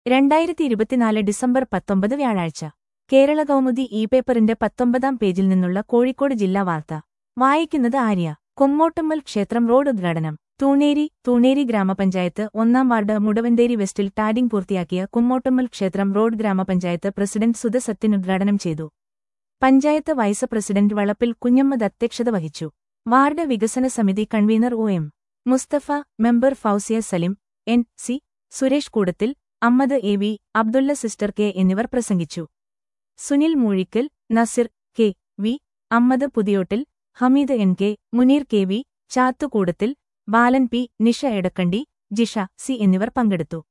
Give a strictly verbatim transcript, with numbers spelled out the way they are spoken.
രണ്ടായിരത്തി ഇരുപത്തിനാല് ഡിസംബർ പത്തൊമ്പത് വ്യാഴാഴ്ച കേരള കൗമുദി ഇ പേപ്പറിന്റെ പത്തൊമ്പതാം പേജിൽ നിന്നുള്ള കോഴിക്കോട് ജില്ലാ വാർത്ത വായിക്കുന്നത് ആര്യ. കൊമ്മോട്ടുമ്മൽ ക്ഷേത്രം റോഡ് ഉദ്ഘാടനം. തൂണേരി തൂണേരി ഗ്രാമപഞ്ചായത്ത് ഒന്നാം വാർഡ് മുടവന്തേരി വെസ്റ്റിൽ ടാഡിംഗ് പൂർത്തിയാക്കിയ കുമ്മോട്ടുമ്മൽ ക്ഷേത്രം റോഡ് ഗ്രാമപഞ്ചായത്ത് പ്രസിഡന്റ് സുധ സത്യൻ ഉദ്ഘാടനം ചെയ്തു. പഞ്ചായത്ത് വൈസ് പ്രസിഡന്റ് വളപ്പിൽ കുഞ്ഞമ്മദ് അധ്യക്ഷത വഹിച്ചു. വാർഡ് വികസന സമിതി convener O M Mustafa, member Fousiya Salim, N C Suresh Koodathil, Ammad A V, Abdulla sister K എന്നിവർ പ്രസംഗിച്ചു. Sunil Moozhikkal, Nasir K V, Ammad Puthiyottil, Hameed N K, Muneer K V, Chathukoodathil, Balan P, Nisha Edakkandi, Jisha C എന്നിവർ പങ്കെടുത്തു.